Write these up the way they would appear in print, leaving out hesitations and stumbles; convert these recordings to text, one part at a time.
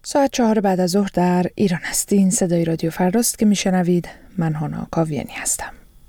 ساعت 4 بعد از ظهر در ایران است. این صدای رادیو فرداست که میشنوید. من هانا کاویانی هستم.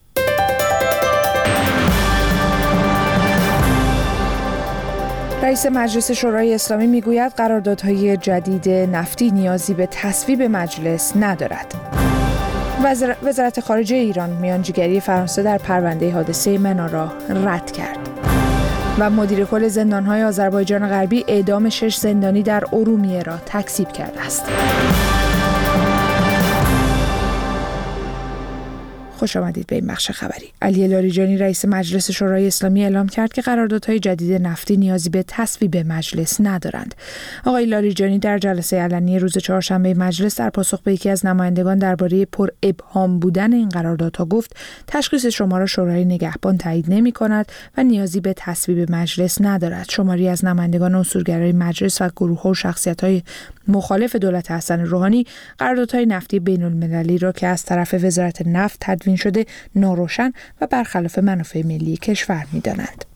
رئیس مجلس شورای اسلامی میگوید قراردادهای جدید نفتی نیازی به تصویب مجلس ندارد. وزارت خارجه ایران میانجیگری فرانسه در پرونده حادثه منا را رد کرد. و مدیر کل زندان‌های آذربایجان غربی اعدام 6 زندانی در ارومیه را تکذیب کرده است. خوش آمدید به این بخش خبری. علی لاریجانی رئیس مجلس شورای اسلامی اعلام کرد که قراردادهای جدید نفتی نیازی به تصویب مجلس ندارند. آقای لاریجانی در جلسه علنی روز چهارشنبه مجلس در پاسخ به یکی از نمایندگان درباره پر ابهام بودن این قراردادها گفت تشخیص شما را شورای نگهبان تایید نمی‌کند و نیازی به تصویب مجلس ندارد. شماری از نمایندگان اصولگرای مجلس و گروه‌ها و شخصیت‌های مخالف دولت حسن روحانی قراردادهای نفتی بین‌المللی را که از طرف وزارت نفت تدوین شده ناروشن و برخلاف منافع ملی کشور می‌دانند.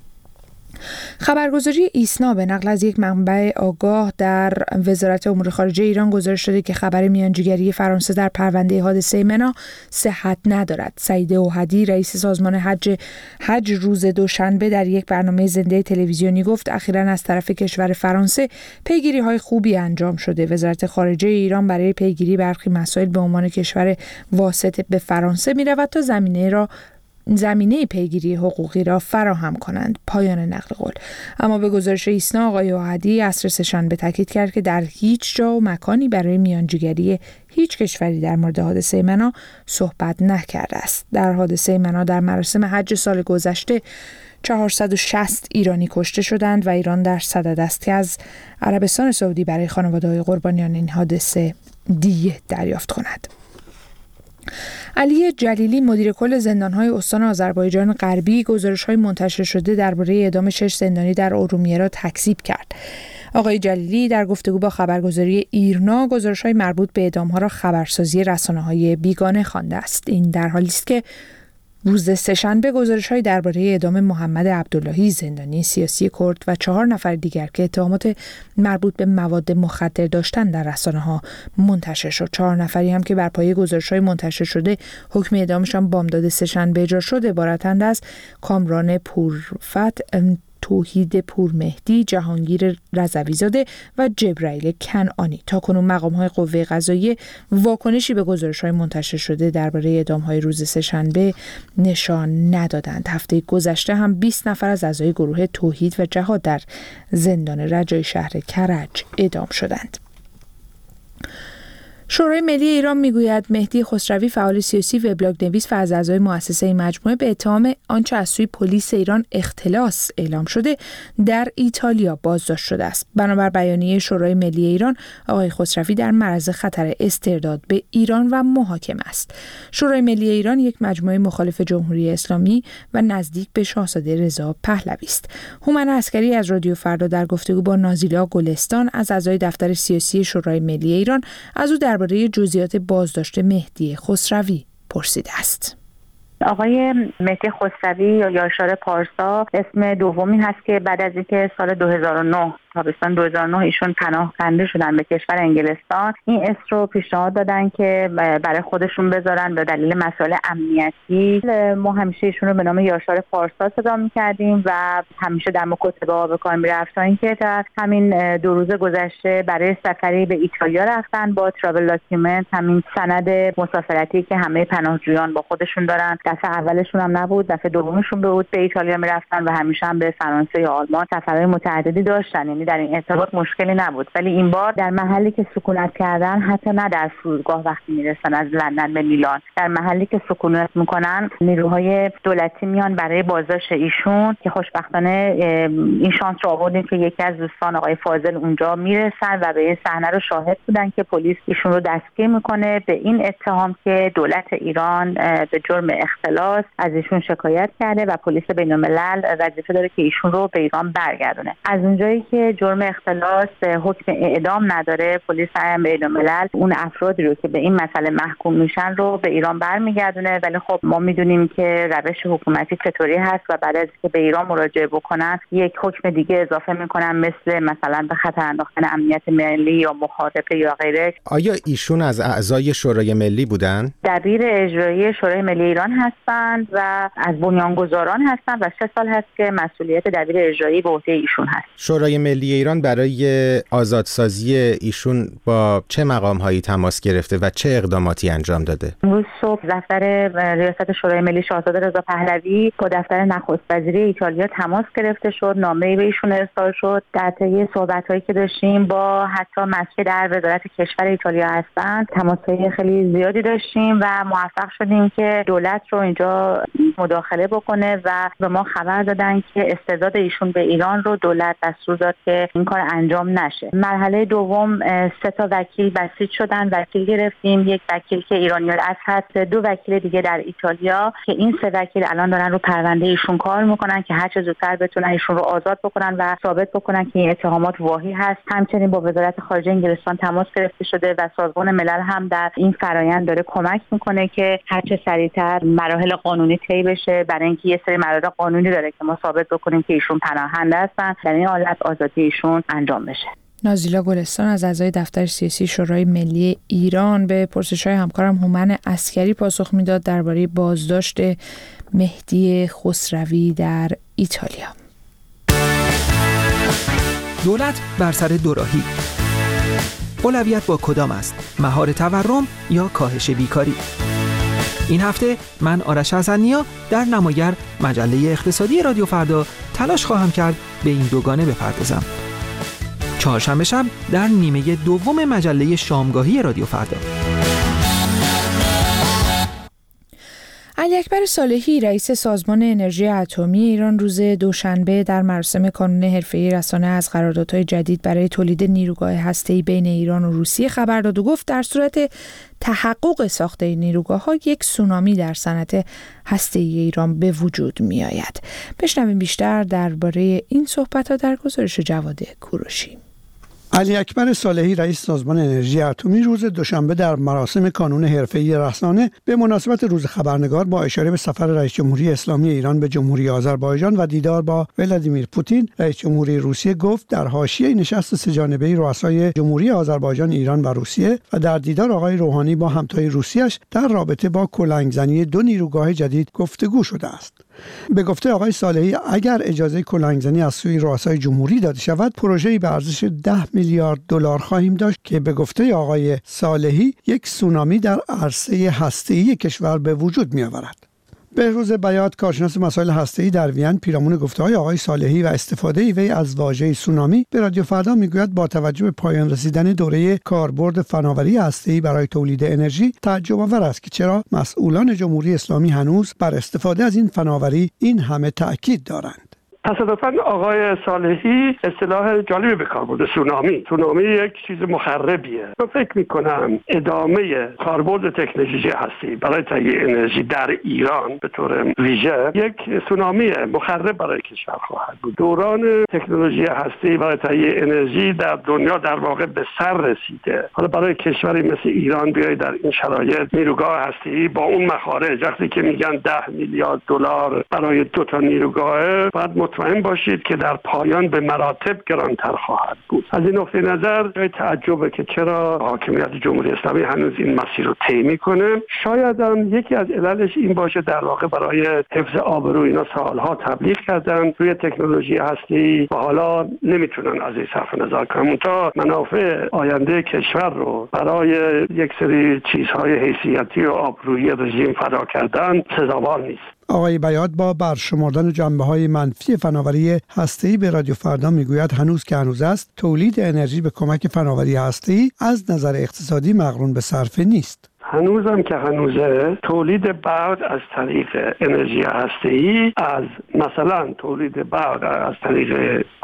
خبرگزاری ایسنا به نقل از یک منبع آگاه در وزارت امور خارجه ایران گزارش داده که خبر میانجیگری فرانسه در پرونده حادثه منا صحت ندارد. سعید اوحدی رئیس سازمان حج روز دوشنبه در یک برنامه زنده تلویزیونی گفت اخیراً از طرف کشور فرانسه پیگیری‌های خوبی انجام شده. وزارت خارجه ایران برای پیگیری برخی مسائل به عنوان کشور واسط به فرانسه می‌رود تا زمینه پیگیری حقوقی را فراهم کنند. پایان نقل قول. اما به گزارش ایسنا آقای اوحدی عصر سه‌شنبه تاکید کرد که در هیچ جا و مکانی برای میانجیگری هیچ کشوری در مورد حادثه منا صحبت نکرده است. در حادثه منا در مراسم حج سال گذشته 460 ایرانی کشته شدند و ایران در صدد است که از عربستان سعودی برای خانواده‌های قربانیان این حادثه دیه دریافت کند. علی جلیلی مدیر کل زندان‌های استان آذربایجان غربی گزارش‌های منتشر شده درباره اعدام 6 زندانی در ارومیه را تکذیب کرد. آقای جلیلی در گفتگو با خبرگزاری ایرنا گزارش‌های مربوط به اعدام‌ها را خبرسازی رسانه‌های بیگانه خوانده است. این در حالی است که روز سه‌شنبه گزارش‌های درباره اعدام محمد عبداللهی زندانی سیاسی کرد و 4 نفر دیگر که اتهامات مربوط به مواد مخدر داشتند در رسانه‌ها منتشر شد. 4 نفری هم که بر پایه گزارش‌های منتشر شده حکم اعدامشان بامداد سه‌شنبه اجرا شده عبارتند از کامران پورفت، توحید پورمهدی، جهانگیر رضوی‌زاده و جبرائیل کنعانی. تاکنون مقام‌های قوه قضاییه واکنشی به گزارش‌های منتشر شده درباره اعدام‌های روز سه‌شنبه نشان ندادند. هفته گذشته هم 20 نفر از اعضای گروه توحید و جهاد در زندان رجای شهر کرج اعدام شدند. شورای ملی ایران میگوید مهدی خسروی فعال سیاسی وبلاگ نویس و از اعضای مؤسسه این مجموعه به اتهام آنچه از سوی پلیس ایران اختلاس اعلام شده در ایتالیا بازداشت شده است. بنابر بیانیه شورای ملی ایران آقای خسروی در معرض خطر استرداد به ایران و محاکمه است. شورای ملی ایران یک مجموعه مخالف جمهوری اسلامی و نزدیک به شاهزاده رضا پهلوی است. هومن عسکری از رادیو فردا در گفتگو با نازیلا گلستان از اعضای دفتر سیاسی شورای ملی ایران از او درباره جزئیات بازداشت مهدی خسروی پرسیده است. آقای مهدی خسروی یا یاشار پارسا اسم دومی هست که بعد از اینکه سال 2009 تابستان 2009 ایشون پناهنده شدن به کشور انگلستان، این اسم رو پیشنهاد دادن که برای خودشون بذارن به دلیل مسائل امنیتی. ما همیشه ایشون رو به نام یاشار پارسا صدا می‌کردیم و همیشه در مکاتبه به کار می‌رفت تا اینکه در همین 2 روز گذشته برای سفری به ایتالیا رفتن با تراول داکیومنت، همین سند مسافرتی که همه پناهجویان با خودشون دارن. دفعه اولشون هم نبود، دفعه دومشون بود به ایتالیا می‌رفتن و همیشه هم به فرانسه یا آلمان سفرهای متعددی داشتن. در این ارتباط مشکلی نبود، ولی این بار در محلی که سکونت کردن، حتی نه در فرودگاه وقتی میرسن از لندن به میلان، در محلی که سکونت میکنن نیروهای دولتی میان برای بازداشت ایشون که خوشبختانه این شانس رو آوردیم که یکی از دوستان آقای فاضل اونجا میرسن و به این صحنه رو شاهد بودن که پلیس ایشون رو دستگیر میکنه به این اتهام که دولت ایران به جرم اختلاس از ایشون شکایت کرده و پلیس بین‌الملل وظیفه داره که ایشون رو به ایران برگردونه. از اونجایی که جرم اختلاس حکم اعدام نداره، پلیس بین‌الملل اون افرادی رو که به این مسئله محکوم میشن رو به ایران برمیگردونه. ولی خب ما میدونیم که روش حکومتی چطوری هست و بعد از که به ایران مراجعه بکنن یک حکم دیگه اضافه میکنن، مثلا به خطر انداختن امنیت ملی یا مخالفه یا غیره. آیا ایشون از اعضای شورای ملی بودن؟ دبیر اجرایی شورای ملی ایران هستند و از بنیانگذاران هستند و 3 سال هست که مسئولیت دبیر اجرایی به عهده ایشون هست. شورای ملی ایران برای آزادسازی ایشون با چه مقام‌هایی تماس گرفته و چه اقداماتی انجام داده؟ امروز صبح دفتر ریاست شورای ملی شاهزاده رضا پهلوی با دفتر نخست وزیری ایتالیا تماس گرفته شد، نامه‌ای به ایشون ارسال شد. در طی صحبت‌هایی که داشتیم با حتی مسئول در وزارت کشور ایتالیا هستند تماس‌های خیلی زیادی داشتیم و موفق شدیم که دولت رو اینجا مداخله بکنه و به ما خبر دادن که استعداد ایشون به ایران رو دولت دستور داد که این کار انجام نشه. مرحله دوم 3 تا وکیل بسیج شدن، وکیل گرفتیم، یک وکیل که ایرانی الاصل هست، 2 وکیل دیگه در ایتالیا که این 3 وکیل الان دارن رو پرونده ایشون کار میکنن که هر چه زودتر بتونن ایشون رو آزاد بکنن و ثابت بکنن که این اتهامات واهی هست. همچنین با وزارت خارجه انگلستان تماس گرفته شده و سازمان ملل هم در این فرآیند داره کمک میکنه که هر چه سریعتر مراحل قانونی طی بشه، برای اینکه یه سری مراحل قانونی داره که ما ثابت بکنیم که ایشون پناهنده هستن، در این حالت آزادی ایشون انجام بشه. نازیلا گلستان از اعضای دفتر سیاسی شورای ملی ایران به پرسش‌های همکارم هومن عسکری پاسخ میداد درباره بازداشت مهدی خسروی در ایتالیا. دولت بر سر دوراهی. اولویت با کدام است؟ مهار تورم یا کاهش بیکاری؟ این هفته من آرش حسن‌نیا در نماگر مجله اقتصادی رادیو فردا تلاش خواهم کرد به این دوگانه بپردازم. چهارشنبه شب در نیمه دوم مجله شامگاهی رادیو فردا. علی اکبر صالحی رئیس سازمان انرژی اتمی ایران روز دوشنبه در مراسم کانون حرفه‌ای رسانه از قراردادهای جدید برای تولید نیروگاه هسته‌ای بین ایران و روسیه خبر داد و گفت در صورت تحقق ساخت این نیروگاه‌ها یک سونامی در صنعت هسته‌ای ایران به وجود می‌آید. بشنویم بیشتر درباره این صحبت‌ها در گزارش جواد کوروشی. علی اکبر صالحی رئیس سازمان انرژی اتمی روز دوشنبه در مراسم کانون حرفه‌ای رسانه به مناسبت روز خبرنگار با اشاره به سفر رئیس جمهوری اسلامی ایران به جمهوری آذربایجان و دیدار با ولادیمیر پوتین رئیس جمهوری روسیه گفت در حاشیه نشست سه‌جانبه رؤسای جمهوری آذربایجان، ایران و روسیه و در دیدار آقای روحانی با همتای روسیه‌اش در رابطه با کلنگزنی 2 نیروگاه جدید گفتگو شده است. به گفته آقای صالحی اگر اجازه کلنگزنی از سوی رؤسای جمهوری داده شود پروژه‌ای به ارزش 10 میلیارد دلار خواهیم داشت که به گفته آقای صالحی یک سونامی در عرصه هسته‌ای کشور به وجود می‌آورد. بهروز بیات کارشناس مسائل هسته‌ای در وین پیرامون گفته‌های آقای صالحی و استفاده وی از واژه سونامی به رادیو فردا میگوید با توجه به پایان رسیدن دوره کاربرد فناوری هسته‌ای برای تولید انرژی تعجب آور است که چرا مسئولان جمهوری اسلامی هنوز بر استفاده از این فناوری این همه تأکید دارند. تصادفاً آقای صالحی اصطلاح جالبی به کار برده، سونامی یک چیز مخربیه. من فکر میکنم ادامه کاربرد تکنولوژی هستی برای تهیه انرژی در ایران به طور ویژه یک سونامی مخرب برای کشور خواهد بود. دوران تکنولوژی هستی برای تهیه انرژی در دنیا در واقع به سر رسیده. حالا برای کشوری مثل ایران بیاید در این شرایط نیروگاه هستی با اون مخارج، وقتی که میگن 10 میلیارد دلار برای 2 تا نیروگاه، بعد مطمئن باشید که در پایان به مراتب گرانتر خواهد بود. از این نقطه نظر جای تعجبه که چرا حاکمیت جمهوری اسلامی هنوز این مسیر رو طی میکنه. شاید هم یکی از عللش این باشه در واقع برای حفظ آبرو اینا سالها تبلیغ کردن روی تکنولوژی هستی و حالا نمیتونن از این صرف نظر کنن تا منافع آینده کشور رو برای یک سری چیزهای حیثیتی و آبرویی رژیم فدا کردن سزاوار نیست. آقای بیات با برشمردن جنبه‌های منفی فناوری هسته‌ای به رادیو فردا میگوید هنوز که هنوز است تولید انرژی به کمک فناوری هسته‌ای از نظر اقتصادی مقرون به صرفه نیست. هنوزم که هنوزه تولید برق از طریق انرژی هسته‌ای از مثلا تولید برق از طریق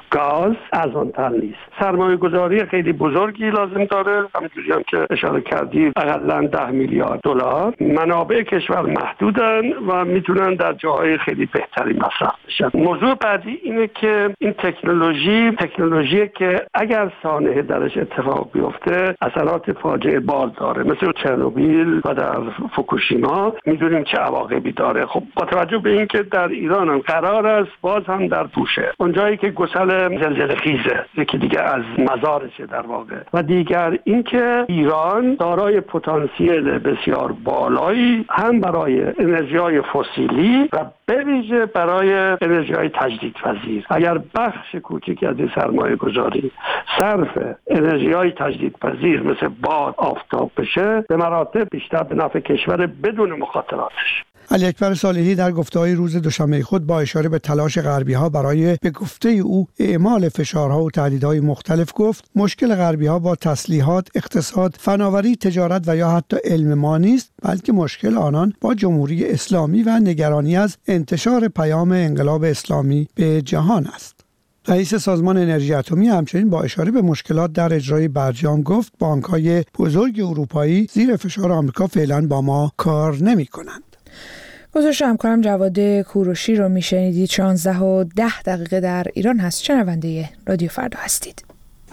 گاز ارزان‌تر نیست. سرمایه‌گذاری خیلی بزرگی لازم داره، همونجوری هم که اشاره کردید حداقل 10 میلیارد دلار. منابع کشور محدودن و میتونن در جاهای خیلی بهتری مصرف بشن. موضوع بعدی اینه که این تکنولوژی که اگر سانحه درش اتفاق بیفته اثرات فاجعه بار داره، مثل چرنوبیل و در فوکوشیما میدونیم چه عواقبی داره. خب با توجه به اینکه در ایران هم قرار است باز هم در پوشه، اونجایی که گسل زلزله خیزه، یکی دیگه از مزارشه در واقع، و دیگر اینکه ایران دارای پتانسیل بسیار بالایی هم برای انرژی‌های فسیلی و به ویژه برای انرژی‌های تجدیدپذیر. اگر بخش کوچکی از سرمایه گذاری صرف انرژی‌های تجدیدپذیر مثل باد، آفتاب بشه، به مراتب بیشتر به نفع کشور بدون مخاطراتش. علی اکبر صالحی در گفته‌های روز دوشنبه خود با اشاره به تلاش غربی‌ها برای به گفته او اعمال فشارها و تهدیدهای مختلف گفت مشکل غربی‌ها با تسلیحات، اقتصاد، فناوری، تجارت و یا حتی علم ما نیست، بلکه مشکل آنان با جمهوری اسلامی و نگرانی از انتشار پیام انقلاب اسلامی به جهان است. رئیس سازمان انرژی اتمی همچنین با اشاره به مشکلات در اجرای برجام گفت بانک‌های بزرگ اروپایی زیر فشار آمریکا فعلا با ما کار نمی‌کنند. گزارش همکارم جواد کوروشی رو میشنیدید. 11:10 در ایران هست. شنونده رادیو فردا هستید.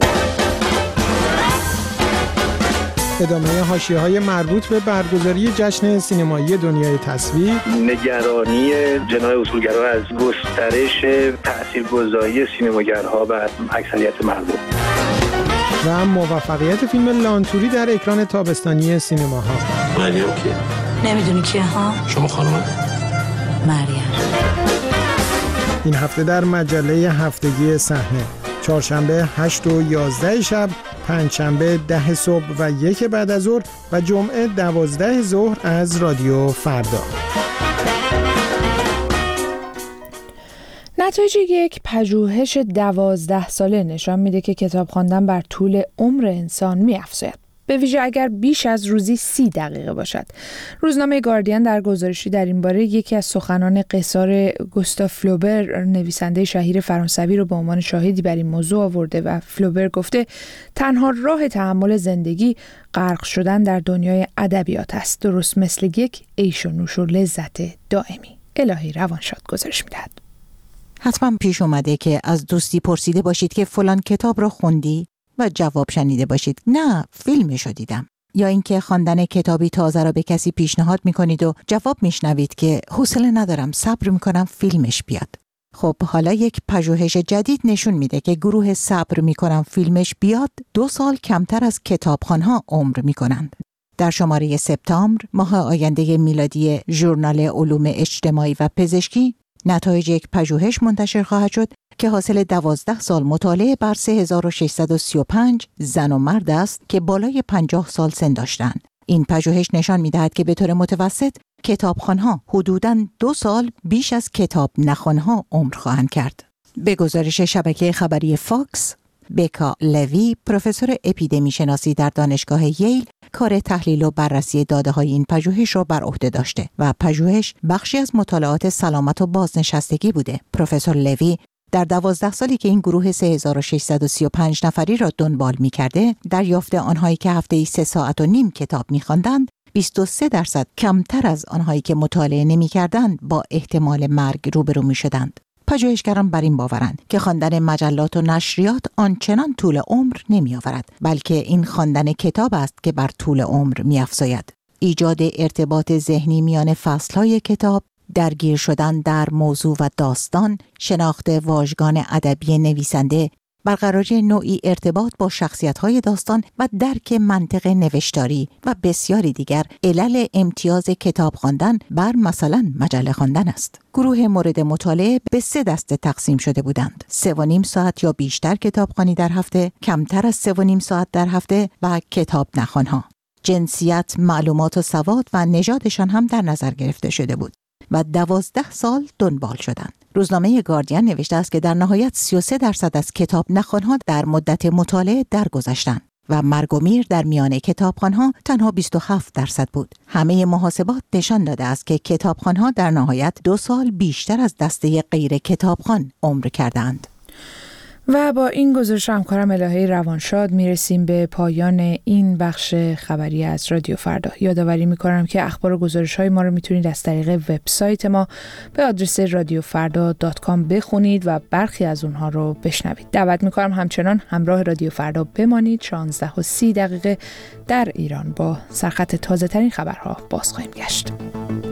ادامه حاشیه‌های مربوط به برگزاری جشن سینمایی دنیای تصویر، نگرانی جناح اصولگرا از گسترش تاثیرگذاری سینماگرها بر اکثریت مردم و موفقیت فیلم لانتوری در اکران تابستانی سینماها. مریم کیه؟ نمیدونی کیه ها؟ شما خانم؟ مریم. این هفته در مجله هفتگی صحنه، چهارشنبه 8 و 11 شب، پنجشنبه 10 صبح و 1 بعد از ظهر و جمعه 12 ظهر از رادیو فردا. نتایج یک پژوهش 12 ساله نشان میده که کتاب خواندن بر طول عمر انسان می‌افزاید، به ویژه اگر بیش از روزی 30 دقیقه باشد. روزنامه گاردین در گزارشی در این باره یکی از سخنان قصار گوستاف فلوبر، نویسنده شهیر فرانسوی، رو به عنوان شاهدی بر این موضوع آورده و فلوبر گفته تنها راه تحمل زندگی غرق شدن در دنیای ادبیات است، درست مثل یک عیش و نوش و لذت دائمی. الهی روانشاد گزارش می‌دهد. حتما پیش اومده که از دوستی پرسیده باشید که فلان کتاب رو خوندی و جواب شنیده باشید نه فیلمشو دیدم، یا اینکه خواندن کتابی تازه را به کسی پیشنهاد میکنید و جواب میشنوید که حوصله ندارم، صبر میکنم فیلمش بیاد. خب حالا یک پژوهش جدید نشون میده که گروه صبر میکنم فیلمش بیاد 2 سال کمتر از کتابخوان‌ها عمر میکنند. در شماره سپتامبر ماه آینده میلادی ژورنال علوم اجتماعی و پزشکی نتایج یک پژوهش منتشر خواهد شد که حاصل 12 سال مطالعه بر 3635 زن و مرد است که بالای 50 سال سن داشتند. این پژوهش نشان می‌دهد که به طور متوسط کتابخوان‌ها حدوداً 2 سال بیش از کتاب نخوان‌ها عمر خواهند کرد. به گزارش شبکه خبری فاکس، بکا لوی، پروفسور اپیدمی شناسی در دانشگاه ییل، کار تحلیل و بررسی داده‌های این پژوهش را بر عهده داشته و پژوهش بخشی از مطالعات سلامت و بازنشستگی بوده. پروفسور لوی در 12 سالی که این گروه 3635 نفری را دنبال می‌کرده، دریافت آنهایی که هفته‌ای 3.5 ساعت کتاب می‌خواندند 23% کمتر از آنهایی که مطالعه نمی‌کردند با احتمال مرگ روبرو می‌شدند. پژوهشگران بر این باورند که خواندن مجلات و نشریات آنچنان طول عمر نمی‌آورد، بلکه این خواندن کتاب است که بر طول عمر می‌افزاید. ایجاد ارتباط ذهنی میان فصل‌های کتاب، درگیر شدن در موضوع و داستان، شناخت واژگان ادبی نویسنده، برقراری نوعی ارتباط با شخصیت‌های داستان و درک منطق نوشتاری و بسیاری دیگر علل امتیاز کتاب خواندن بر مثلا مجله خواندن است. گروه مورد مطالعه به 3 دسته تقسیم شده بودند: 3.5 ساعت یا بیشتر کتابخوانی در هفته، کمتر از 3.5 ساعت در هفته و کتاب نخوان‌ها. جنسیت، معلومات و سواد و نژادشان هم در نظر گرفته شده بود و 12 سال دنبال شدند. روزنامه گاردین نوشته است که در نهایت 33% از کتاب نخوان‌ها در مدت مطالعه درگذشتند و مرگ و میر در میان کتابخوان‌ها تنها 27% بود. همه محاسبات نشان داده است که کتابخوان‌ها در نهایت 2 سال بیشتر از دسته غیر کتابخوان عمر کردند. و با این گزارش همکارم الهه روانشاد میرسیم به پایان این بخش خبری از رادیو فردا. یادآوری میکنم که اخبار و گزارش‌های ما رو میتونید از طریق وبسایت ما به آدرس radiofarda.com بخونید و برخی از اونها رو بشنوید. دعوت میکنم همچنان همراه رادیو فردا بمانید. 16:30 در ایران با سرخط تازه ترین خبرها باز خواهیم گشت.